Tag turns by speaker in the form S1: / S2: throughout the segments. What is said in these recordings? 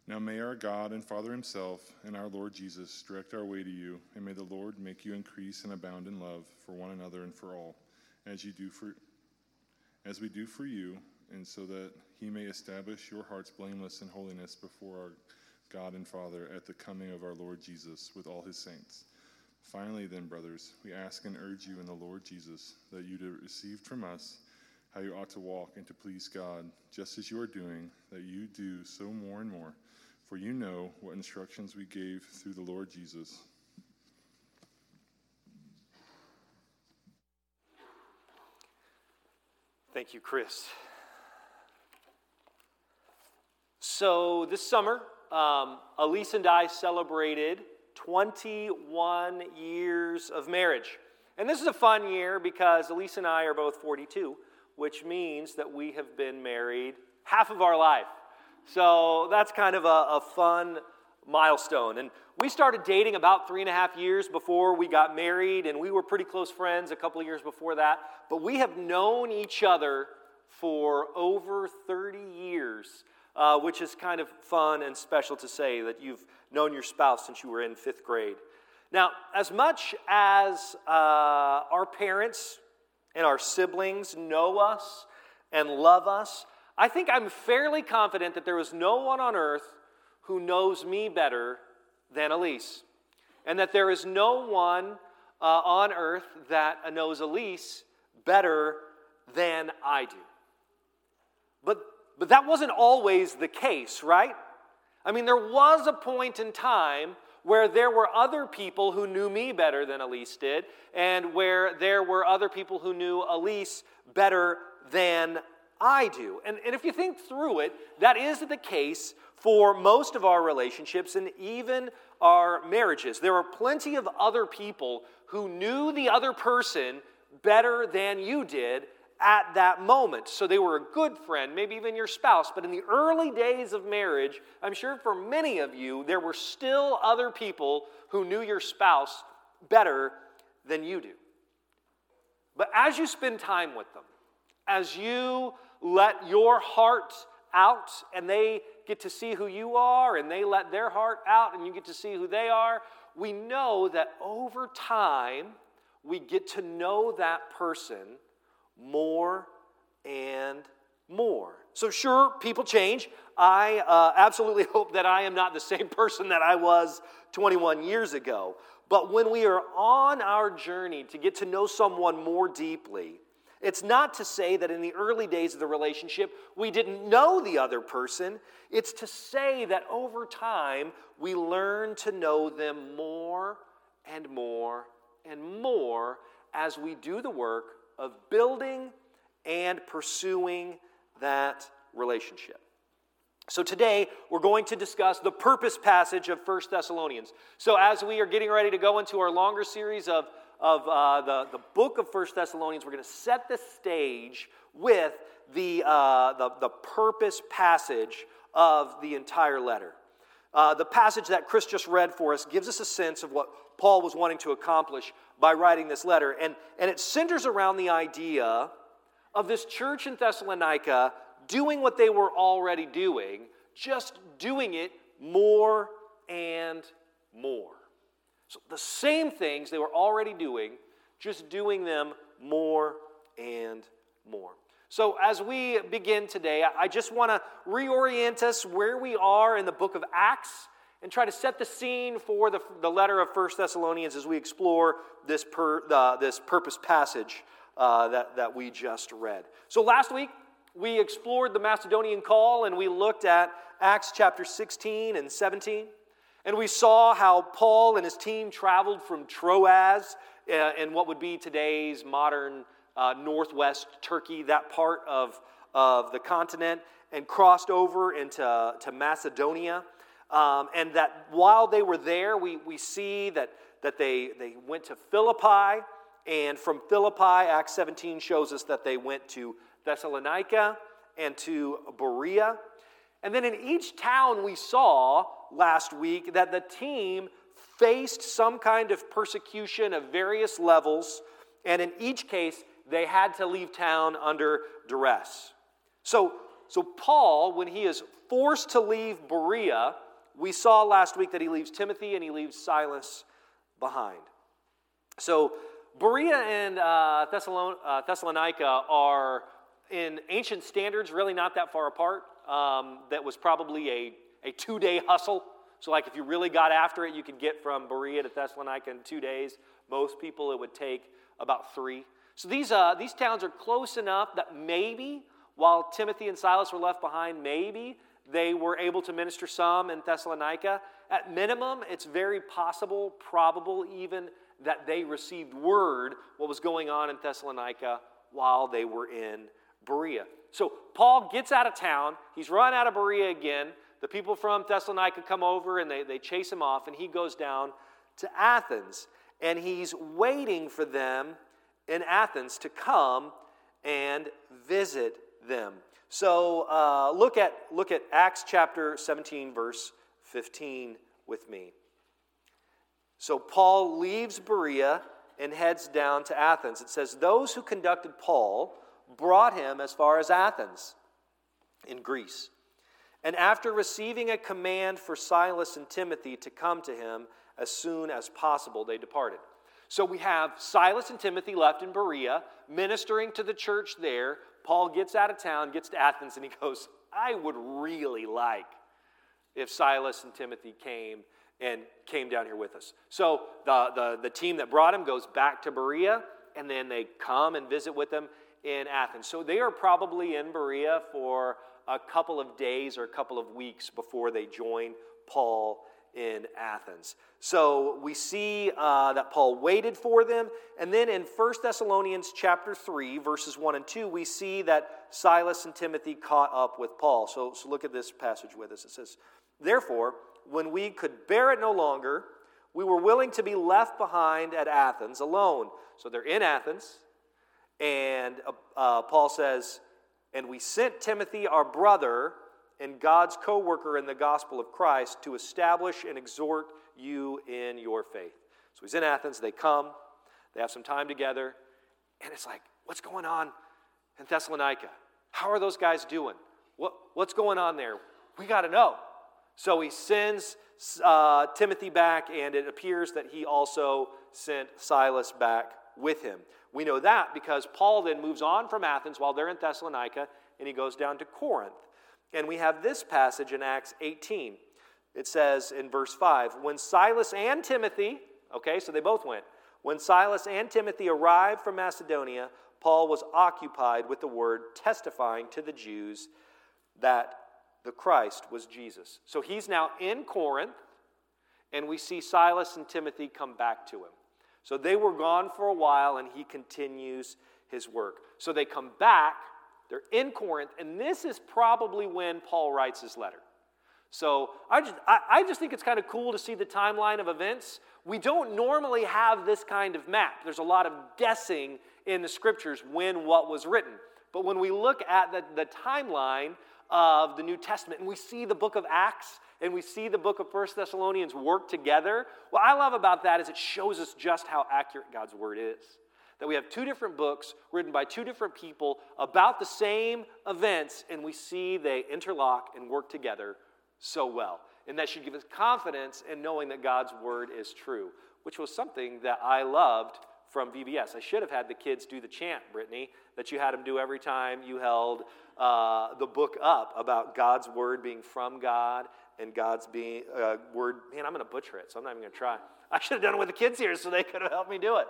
S1: Now may our God and Father himself and our Lord Jesus direct our way to you, and may the Lord make you increase and abound in love for one another and for all, as we do for you, and so that he may establish your hearts blameless in holiness before our God and Father at the coming of our Lord Jesus with all his saints. Finally then, brothers, we ask and urge you in the Lord Jesus that you have received from us how you ought to walk and to please God, just as you are doing, that you do so more and more. For you know what instructions we gave through the Lord Jesus.
S2: Thank you, Chris. So this summer, Elise and I celebrated 21 years of marriage. And this is a fun year because Elise and I are both 42, which means that we have been married half of our life. So that's kind of a fun milestone. And we started dating about 3.5 years before we got married, and we were pretty close friends a couple of years before that. But we have known each other for over 30 years, which is kind of fun and special to say that you've known your spouse since you were in 5th grade. Now, as much as our parents and our siblings know us and love us, I think I'm fairly confident that there is no one on earth who knows me better than Elise, and that there is no one on earth that knows Elise better than I do. But that wasn't always the case, right? I mean, there was a point in time where there were other people who knew me better than Elise did, and where there were other people who knew Elise better than I do. And if you think through it, that is the case for most of our relationships and even our marriages. There are plenty of other people who knew the other person better than you did at that moment. So they were a good friend, maybe even your spouse. But in the early days of marriage, I'm sure for many of you, there were still other people who knew your spouse better than you do. But as you spend time with them, as you let your heart out and they get to see who you are, and they let their heart out and you get to see who they are, we know that over time we get to know that person more and more. So sure, people change. I absolutely hope that I am not the same person that I was 21 years ago. But when we are on our journey to get to know someone more deeply, it's not to say that in the early days of the relationship we didn't know the other person. It's to say that over time we learn to know them more and more and more as we do the work of building and pursuing that relationship. So today we're going to discuss the purpose passage of 1 Thessalonians. So as we are getting ready to go into our longer series of the book of 1 Thessalonians, we're going to set the stage with the purpose passage of the entire letter. The passage that Chris just read for us gives us a sense of what Paul was wanting to accomplish by writing this letter. And it centers around the idea of this church in Thessalonica doing what they were already doing, just doing it more and more. So the same things they were already doing, just doing them more and more. So as we begin today, I just want to reorient us where we are in the book of Acts and try to set the scene for the letter of 1 Thessalonians as we explore this purpose passage that we just read. So last week, we explored the Macedonian call and we looked at Acts chapter 16 and 17. And we saw how Paul and his team traveled from Troas in what would be today's modern northwest Turkey, that part of the continent, and crossed over into Macedonia. And that while they were there, we see that they went to Philippi. And from Philippi, Acts 17 shows us that they went to Thessalonica and to Berea. And then in each town we saw last week that the team faced some kind of persecution of various levels, and in each case they had to leave town under duress. So So Paul, when he is forced to leave Berea, we saw last week that he leaves Timothy and he leaves Silas behind. So Berea and Thessalonica are, in ancient standards, really not that far apart. That was probably a 2-day hustle. So like if you really got after it, you could get from Berea to Thessalonica in 2 days. Most people, it would take about 3. So these towns are close enough that maybe, while Timothy and Silas were left behind, maybe they were able to minister some in Thessalonica. At minimum, it's very possible, probable even, that they received word what was going on in Thessalonica while they were in Berea. So Paul gets out of town. He's run out of Berea again. The people from Thessalonica come over and they chase him off, and he goes down to Athens. And he's waiting for them in Athens to come and visit them. So look at Acts chapter 17, verse 15 with me. So Paul leaves Berea and heads down to Athens. It says, those who conducted Paul brought him as far as Athens in Greece. And after receiving a command for Silas and Timothy to come to him as soon as possible, they departed. So we have Silas and Timothy left in Berea, ministering to the church there. Paul gets out of town, gets to Athens, and he goes, I would really like if Silas and Timothy came down here with us. So the team that brought him goes back to Berea, and then they come and visit with them in Athens. So they are probably in Berea for a couple of days or a couple of weeks before they join Paul in Athens. So we see that Paul waited for them, and then in 1 Thessalonians chapter 3, verses 1 and 2, we see that Silas and Timothy caught up with Paul. So look at this passage with us. It says, therefore, when we could bear it no longer, we were willing to be left behind at Athens alone. So they're in Athens, and Paul says, and we sent Timothy, our brother, and God's co-worker in the gospel of Christ, to establish and exhort you in your faith. So he's in Athens, they come, they have some time together, and it's like, what's going on in Thessalonica? How are those guys doing? What's going on there? We got to know. So he sends Timothy back, and it appears that he also sent Silas back with him. We know that because Paul then moves on from Athens while they're in Thessalonica, and he goes down to Corinth. And we have this passage in Acts 18. It says in verse 5, when Silas and Timothy, okay, so they both went. When Silas and Timothy arrived from Macedonia, Paul was occupied with the word, testifying to the Jews that the Christ was Jesus. So he's now in Corinth, and we see Silas and Timothy come back to him. So they were gone for a while, and he continues his work. So they come back, they're in Corinth, and this is probably when Paul writes his letter. So I just think it's kind of cool to see the timeline of events. We don't normally have this kind of map. There's a lot of guessing in the scriptures when what was written. But when we look at the timeline of the New Testament, and we see the book of Acts, and we see the book of 1 Thessalonians work together, what I love about that is it shows us just how accurate God's word is. That we have 2 different books written by 2 different people about the same events, and we see they interlock and work together so well. And that should give us confidence in knowing that God's word is true, which was something that I loved from VBS. I should have had the kids do the chant, Brittany, that you had them do every time you held the book up about God's word being from God and God's being word. Man, I'm going to butcher it, so I'm not even going to try. I should have done it with the kids here so they could have helped me do it.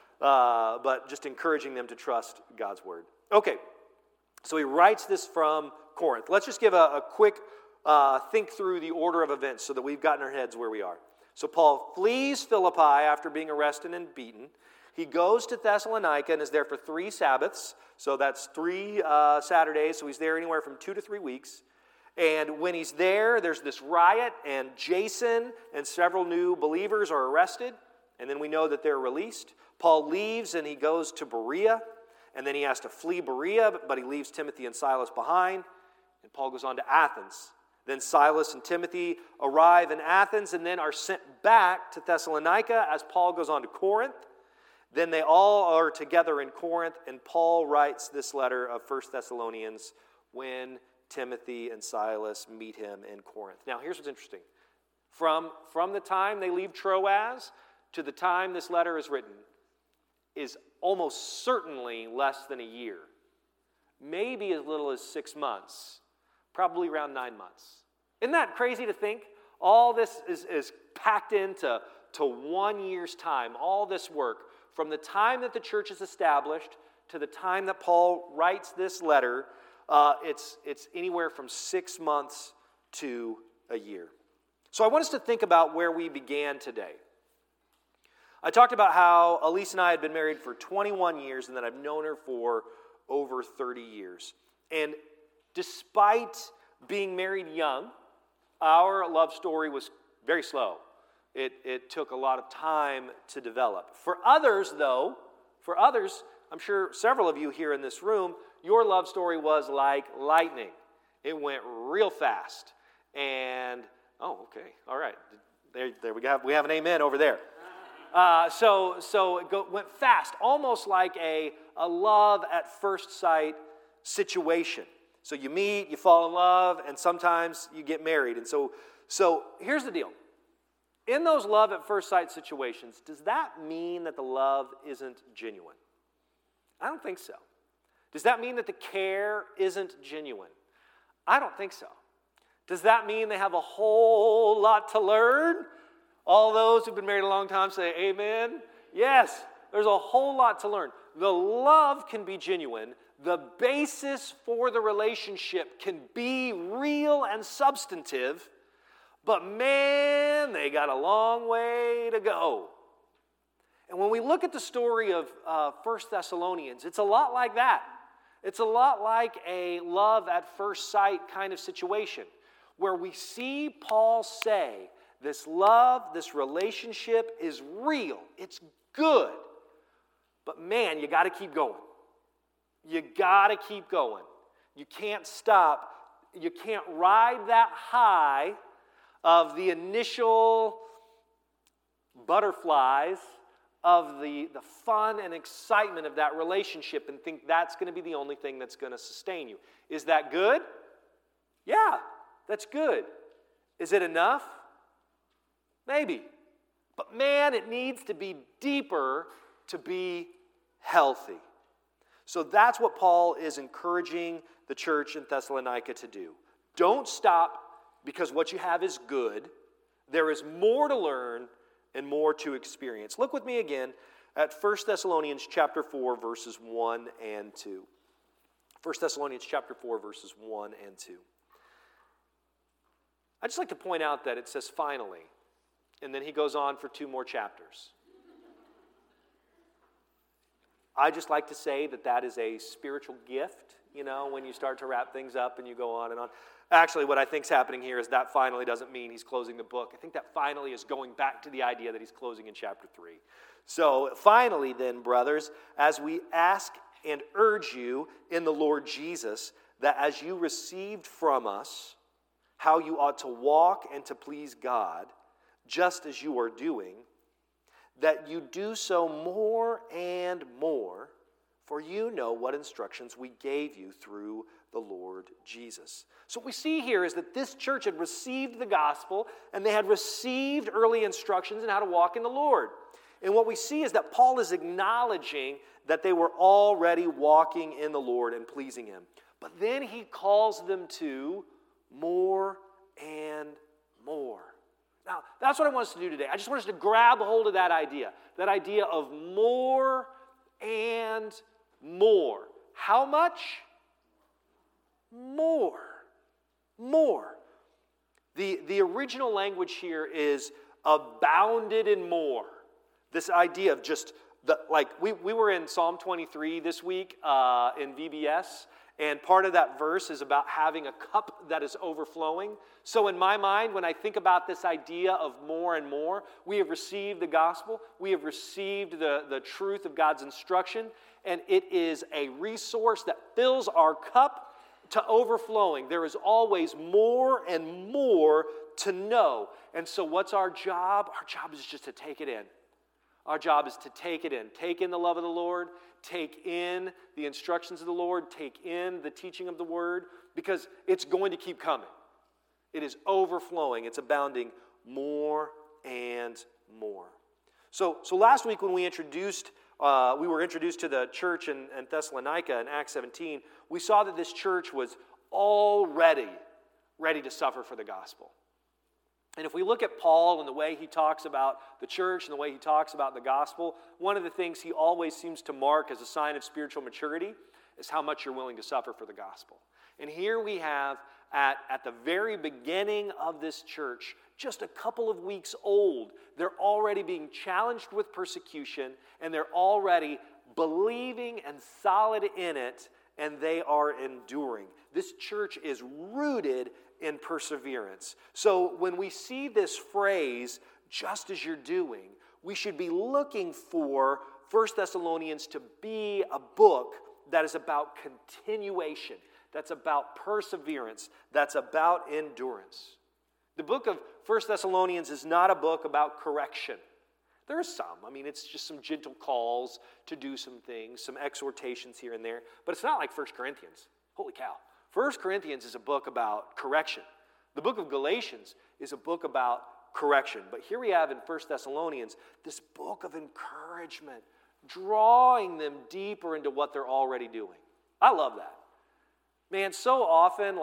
S2: But just encouraging them to trust God's word. Okay, so he writes this from Corinth. Let's just give a quick think through the order of events so that we've gotten our heads where we are. So Paul flees Philippi after being arrested and beaten. He goes to Thessalonica and is there for 3 Sabbaths. So that's 3 Saturdays. So he's there anywhere from 2 to 3 weeks. And when he's there, there's this riot, and Jason and several new believers are arrested. And then we know that they're released. Paul leaves and he goes to Berea. And then he has to flee Berea, but he leaves Timothy and Silas behind. And Paul goes on to Athens. Then Silas and Timothy arrive in Athens and then are sent back to Thessalonica as Paul goes on to Corinth. Then they all are together in Corinth, and Paul writes this letter of 1 Thessalonians when Timothy and Silas meet him in Corinth. Now, here's what's interesting. From the time they leave Troas to the time this letter is written is almost certainly less than a year. Maybe as little as 6 months, probably around 9 months. Isn't that crazy to think? All this is packed into 1 year's time, all this work, from the time that the church is established to the time that Paul writes this letter, it's anywhere from 6 months to a year. So I want us to think about where we began today. I talked about how Elise and I had been married for 21 years and that I've known her for over 30 years. And despite being married young, our love story was very slow. It took a lot of time to develop. For others, I'm sure several of you here in this room, your love story was like lightning. It went real fast. And, okay, all right. There we have an amen over there. So it went fast, almost like a love at first sight situation. So you meet, you fall in love, and sometimes you get married. And so here's the deal. In those love at first sight situations, does that mean that the love isn't genuine? I don't think so. Does that mean that the care isn't genuine? I don't think so. Does that mean they have a whole lot to learn? All those who've been married a long time say amen. Yes, there's a whole lot to learn. The love can be genuine. The basis for the relationship can be real and substantive, but man, they got a long way to go. And when we look at the story of 1 Thessalonians, it's a lot like that. It's a lot like a love at first sight kind of situation, where we see Paul say, this love, this relationship is real. It's good. But man, you got to keep going. You got to keep going. You can't stop. You can't ride that high of the initial butterflies of the fun and excitement of that relationship and think that's going to be the only thing that's going to sustain you. Is that good? Yeah, that's good. Is it enough? Maybe. But man, it needs to be deeper to be healthy. So that's what Paul is encouraging the church in Thessalonica to do. Don't stop because what you have is good. There is more to learn and more to experience. Look with me again at 1 Thessalonians chapter 4, verses 1 and 2. 1 Thessalonians chapter 4, verses 1 and 2. I'd just like to point out that it says finally, and then he goes on for 2 more chapters. I just like to say that is a spiritual gift, when you start to wrap things up and you go on and on. Actually, what I think is happening here is that finally doesn't mean he's closing the book. I think that finally is going back to the idea that he's closing in chapter 3. So finally then, brothers, as we ask and urge you in the Lord Jesus, that as you received from us how you ought to walk and to please God, just as you are doing, that you do so more and more, for you know what instructions we gave you through the Lord Jesus. So what we see here is that this church had received the gospel, and they had received early instructions on how to walk in the Lord. And what we see is that Paul is acknowledging that they were already walking in the Lord and pleasing Him. But then he calls them to more and more. Now, that's what I want us to do today. I just want us to grab hold of that idea of more and more. How much? More. More. The original language here is abounded in more. This idea of just, we were in Psalm 23 this week in VBS, and part of that verse is about having a cup that is overflowing. So in my mind, when I think about this idea of more and more, we have received the gospel, we have received the truth of God's instruction, and it is a resource that fills our cup to overflowing. There is always more and more to know. And so what's our job? Our job is just to take it in. Our job is to take it in. Take in the love of the Lord. take in the instructions of the Lord, take in the teaching of the Word, because it's going to keep coming. It is overflowing. It's abounding more and more. So last week when we were introduced to the church in Thessalonica in Acts 17, we saw that this church was already ready to suffer for the gospel. And if we look at Paul and the way he talks about the church and the way he talks about the gospel, one of the things he always seems to mark as a sign of spiritual maturity is how much you're willing to suffer for the gospel. And here we have, at the very beginning of this church, just a couple of weeks old, they're already being challenged with persecution, and they're already believing and solid in it, and they are enduring. This church is rooted in perseverance. So when we see this phrase, just as you're doing, we should be looking for 1 Thessalonians to be a book that is about continuation, that's about perseverance, that's about endurance. The book of 1 Thessalonians is not a book about correction. There are some. I mean, it's just some gentle calls to do some things, some exhortations here and there. But it's not like 1 Corinthians. Holy cow. 1 Corinthians is a book about correction. The book of Galatians is a book about correction. But here we have in 1 Thessalonians this book of encouragement, drawing them deeper into what they're already doing. I love that. Man, so often,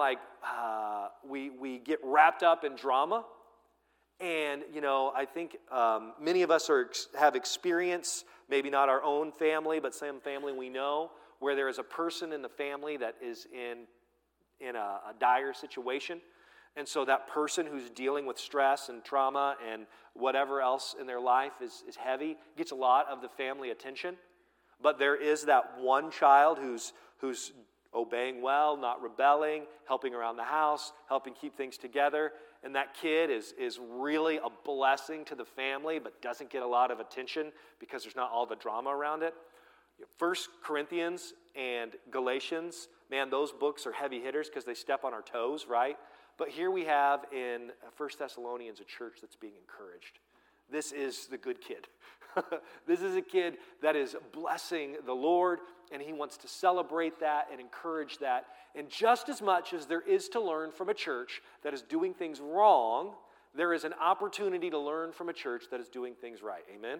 S2: we get wrapped up in drama. And, I think many of us have experience, maybe not our own family, but some family we know, where there is a person in the family that is in a dire situation. And so that person who's dealing with stress and trauma and whatever else in their life is heavy gets a lot of the family attention. But there is that one child who's obeying well, not rebelling, helping around the house, helping keep things together. And that kid is really a blessing to the family, but doesn't get a lot of attention because there's not all the drama around it. 1 Corinthians and Galatians, man, those books are heavy hitters because they step on our toes, right? But here we have in 1 Thessalonians a church that's being encouraged. This is the good kid. This is a kid that is blessing the Lord, and he wants to celebrate that and encourage that. And just as much as there is to learn from a church that is doing things wrong, there is an opportunity to learn from a church that is doing things right. Amen?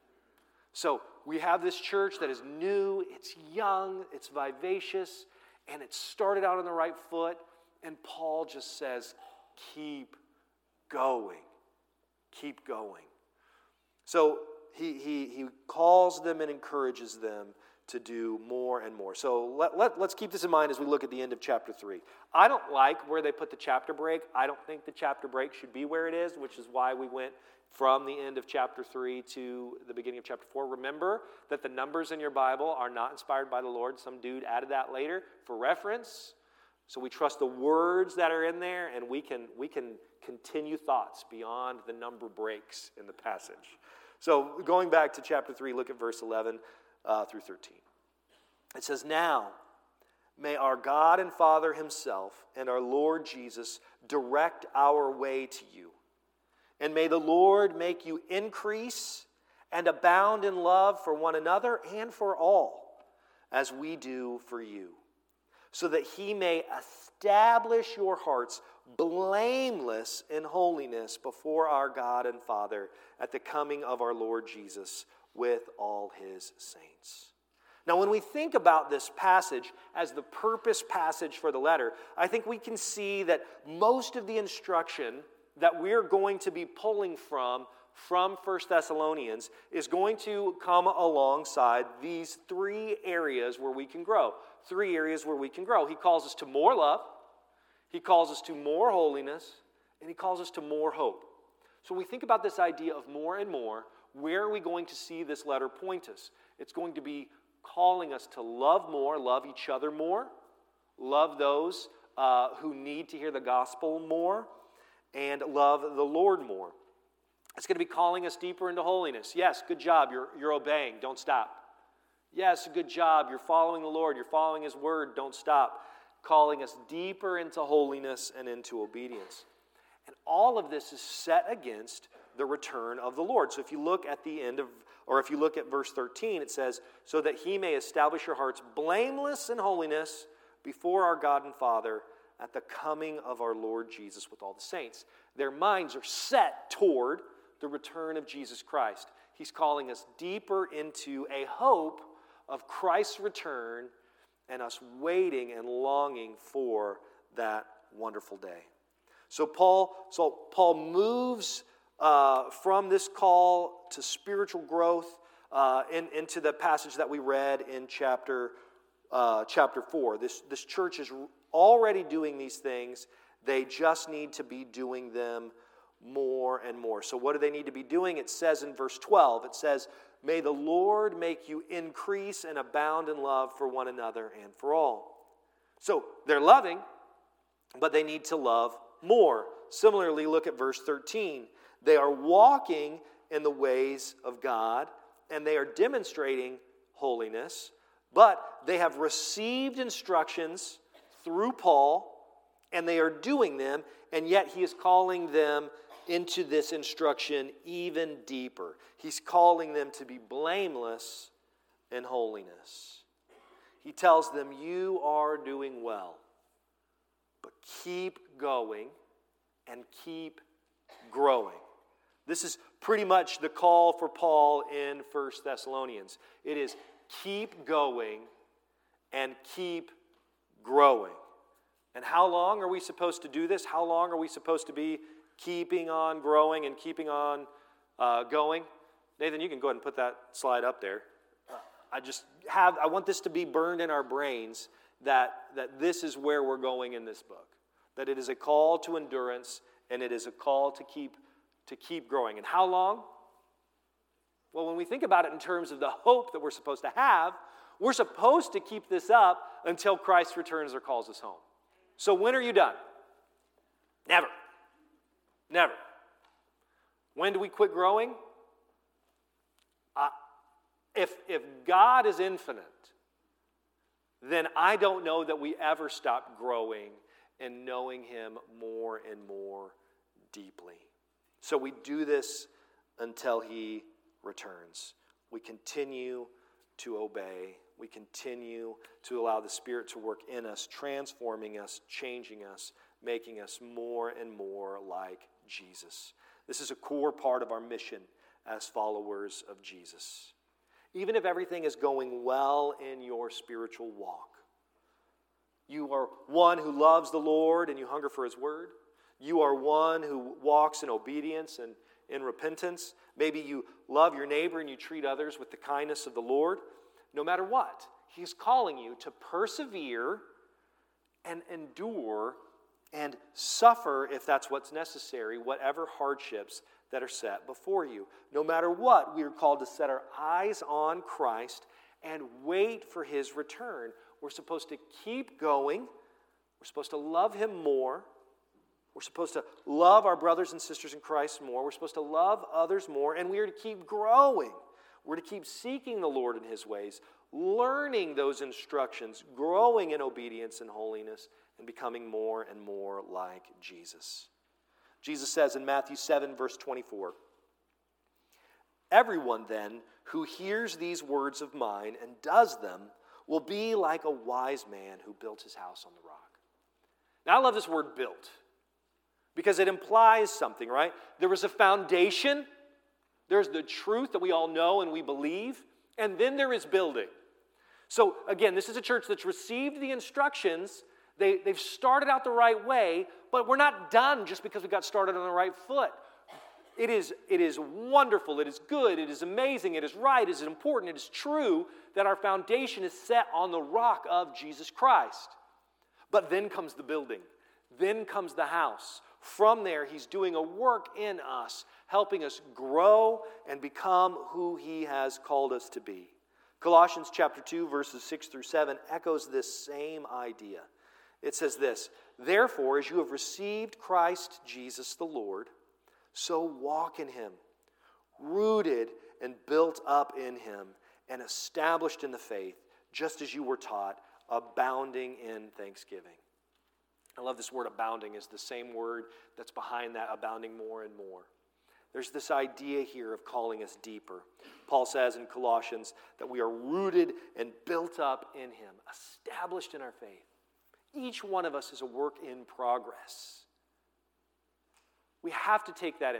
S2: So we have this church that is new, it's young, it's vivacious, and it started out on the right foot. And Paul just says, keep going. Keep going. So he calls them and encourages them to do more and more. So let's keep this in mind as we look at the end of chapter 3. I don't like where they put the chapter break. I don't think the chapter break should be where it is, which is why we went from the end of chapter 3 to the beginning of chapter 4. Remember that the numbers in your Bible are not inspired by the Lord. Some dude added that later for reference. So we trust the words that are in there, and we can continue thoughts beyond the number breaks in the passage. So going back to chapter 3, look at verse 11 through 13. It says, "Now may our God and Father himself and our Lord Jesus direct our way to you. And may the Lord make you increase and abound in love for one another and for all, as we do for you, so that he may establish your hearts blameless in holiness before our God and Father at the coming of our Lord Jesus with all his saints." Now, when we think about this passage as the purpose passage for the letter, I think we can see that most of the instruction that we're going to be pulling from 1 Thessalonians is going to come alongside these three areas where we can grow. Three areas where we can grow. He calls us to more love, he calls us to more holiness, and he calls us to more hope. So when we think about this idea of more and more, where are we going to see this letter point us? It's going to be calling us to love more, love each other more, love those who need to hear the gospel more, and love the Lord more. It's going to be calling us deeper into holiness. Yes, good job, you're obeying, don't stop. Yes, good job, you're following the Lord, you're following his word, don't stop. Calling us deeper into holiness and into obedience. And all of this is set against the return of the Lord. So if you look at the end of Or if you look at verse 13, it says, so that he may establish your hearts blameless in holiness before our God and Father at the coming of our Lord Jesus with all the saints. Their minds are set toward the return of Jesus Christ. He's calling us deeper into a hope of Christ's return and us waiting and longing for that wonderful day. So Paul moves from this call to spiritual growth into the passage that we read in chapter 4. This church is already doing these things. They just need to be doing them more and more. So what do they need to be doing? It says in verse 12, it says, may the Lord make you increase and abound in love for one another and for all. So they're loving, but they need to love more. Similarly, look at verse 13. They are walking in the ways of God, and they are demonstrating holiness, but they have received instructions through Paul, and they are doing them, and yet he is calling them into this instruction even deeper. He's calling them to be blameless in holiness. He tells them, you are doing well, but keep going and keep growing. This is pretty much the call for Paul in 1 Thessalonians. It is keep going and keep growing. And how long are we supposed to do this? How long are we supposed to be keeping on growing and keeping on going? Nathan, you can go ahead and put that slide up there. I want this to be burned in our brains that this is where we're going in this book. That it is a call to endurance and it is a call to keep growing. And how long? Well, when we think about it in terms of the hope that we're supposed to have, we're supposed to keep this up until Christ returns or calls us home. So when are you done? Never. Never. When do we quit growing? If God is infinite, then I don't know that we ever stop growing and knowing Him more and more deeply. So we do this until He returns. We continue to obey. We continue to allow the Spirit to work in us, transforming us, changing us, making us more and more like Jesus. This is a core part of our mission as followers of Jesus. Even if everything is going well in your spiritual walk, you are one who loves the Lord and you hunger for His Word. You are one who walks in obedience and in repentance. Maybe you love your neighbor and you treat others with the kindness of the Lord. No matter what, He's calling you to persevere and endure and suffer, if that's what's necessary, whatever hardships that are set before you. No matter what, we are called to set our eyes on Christ and wait for His return. We're supposed to keep going. We're supposed to love Him more. We're supposed to love our brothers and sisters in Christ more. We're supposed to love others more. And we are to keep growing. We're to keep seeking the Lord in His ways, learning those instructions, growing in obedience and holiness, and becoming more and more like Jesus. Jesus says in Matthew 7, verse 24, everyone then who hears these words of mine and does them will be like a wise man who built his house on the rock. Now I love this word built because it implies something, right? There was a foundation. There's the truth that we all know and we believe. And then there is building. So again, this is a church that's received the instructions. They've started out the right way, but we're not done just because we got started on the right foot. It is wonderful, it is good, it is amazing, it is right, it is important, it is true that our foundation is set on the rock of Jesus Christ. But then comes the building. Then comes the house. From there, He's doing a work in us, helping us grow and become who He has called us to be. Colossians chapter 2, verses 6 through 7 echoes this same idea. It says this, therefore, as you have received Christ Jesus the Lord, so walk in Him, rooted and built up in Him, and established in the faith, just as you were taught, abounding in thanksgiving. I love this word abounding. Is the same word that's behind that abounding more and more. There's this idea here of calling us deeper. Paul says in Colossians that we are rooted and built up in him, established in our faith. Each one of us is a work in progress. We have to take that in.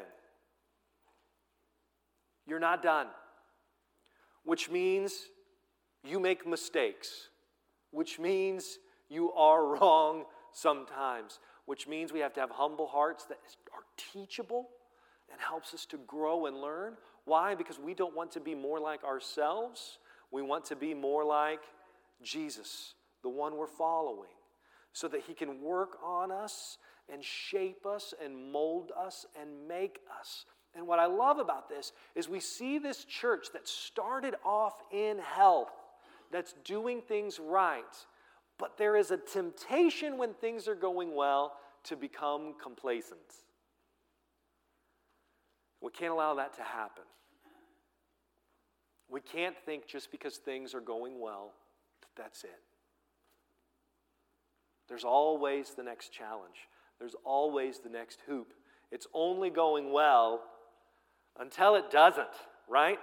S2: You're not done, which means you make mistakes, which means you are wrong sometimes, which means we have to have humble hearts that are teachable and helps us to grow and learn. Why? Because we don't want to be more like ourselves. We want to be more like Jesus, the one we're following, so that he can work on us and shape us and mold us and make us. And what I love about this is we see this church that started off in health, that's doing things right, but there is a temptation when things are going well to become complacent. We can't allow that to happen. We can't think just because things are going well that that's it. There's always the next challenge. There's always the next hoop. It's only going well until it doesn't, right?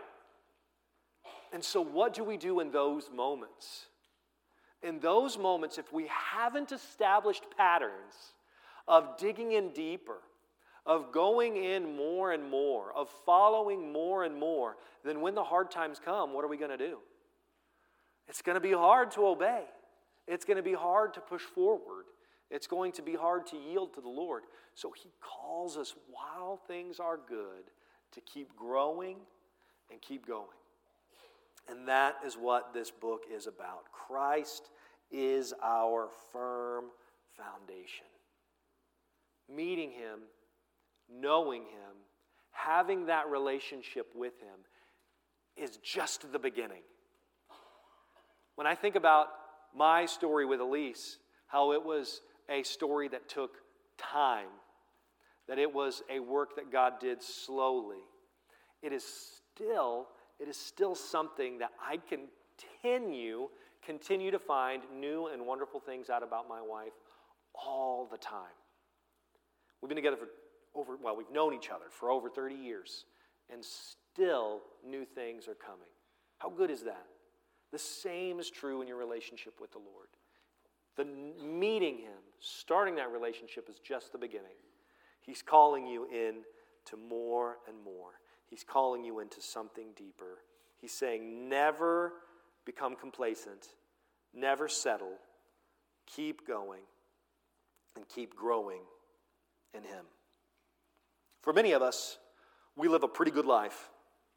S2: And so what do we do in those moments? In those moments, if we haven't established patterns of digging in deeper, of going in more and more, of following more and more, then when the hard times come, what are we going to do? It's going to be hard to obey. It's going to be hard to push forward. It's going to be hard to yield to the Lord. So he calls us while things are good to keep growing and keep going. And that is what this book is about. Christ is our firm foundation. Meeting him, knowing him, having that relationship with him is just the beginning. When I think about my story with Elise, how it was a story that took time, that it was a work that God did slowly, it is still something that I continue to find new and wonderful things out about my wife all the time. We've been together we've known each other for over 30 years, and still new things are coming. How good is that? The same is true in your relationship with the Lord. The meeting him, starting that relationship is just the beginning. He's calling you in to more and more. He's calling you into something deeper. He's saying, never become complacent, never settle, keep going, and keep growing in him. For many of us, we live a pretty good life.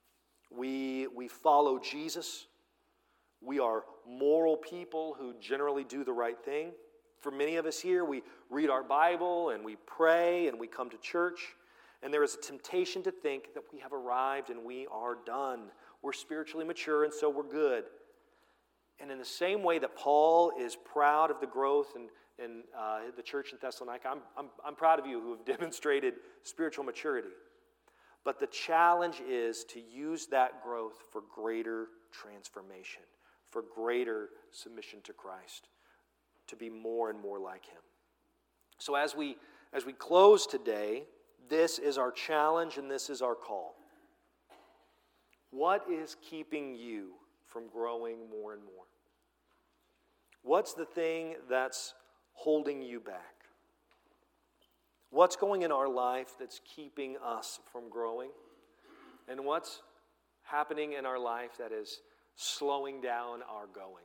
S2: We follow Jesus. We are moral people who generally do the right thing. For many of us here, we read our Bible and we pray and we come to church. And there is a temptation to think that we have arrived and we are done. We're spiritually mature and so we're good. And in the same way that Paul is proud of the growth in the church in Thessalonica, I'm proud of you who have demonstrated spiritual maturity. But the challenge is to use that growth for greater transformation, for greater submission to Christ, to be more and more like him. So as we close today, this is our challenge and this is our call. What is keeping you from growing more and more? What's the thing that's holding you back? What's going in our life that's keeping us from growing? And what's happening in our life that is slowing down our going?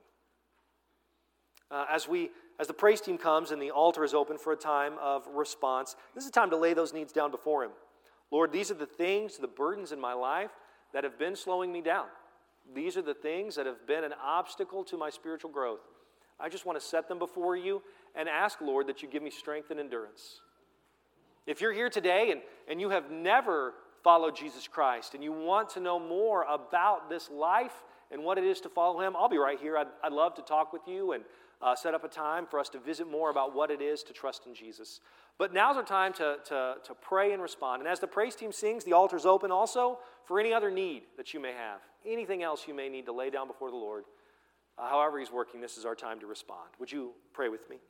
S2: As the praise team comes and the altar is open for a time of response, this is a time to lay those needs down before him. Lord, these are the things, the burdens in my life that have been slowing me down. These are the things that have been an obstacle to my spiritual growth. I just want to set them before you and ask, Lord, that you give me strength and endurance. If you're here today and you have never followed Jesus Christ and you want to know more about this life and what it is to follow him, I'll be right here. I'd love to talk with you and set up a time for us to visit more about what it is to trust in Jesus. But now's our time to pray and respond. And as the praise team sings, the altar's open also for any other need that you may have. Anything else you may need to lay down before the Lord. However he's working, this is our time to respond. Would you pray with me?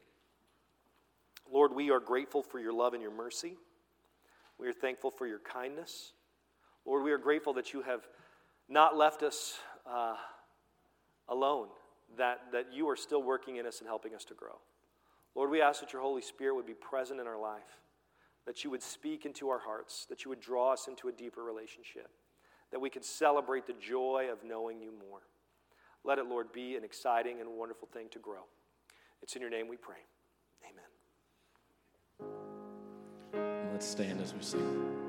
S2: Lord, we are grateful for your love and your mercy. We are thankful for your kindness. Lord, we are grateful that you have not left us alone, that you are still working in us and helping us to grow. Lord, we ask that your Holy Spirit would be present in our life, that you would speak into our hearts, that you would draw us into a deeper relationship, that we could celebrate the joy of knowing you more. Let it, Lord, be an exciting and wonderful thing to grow. It's in your name we pray. Amen.
S3: Let's stand as we sing.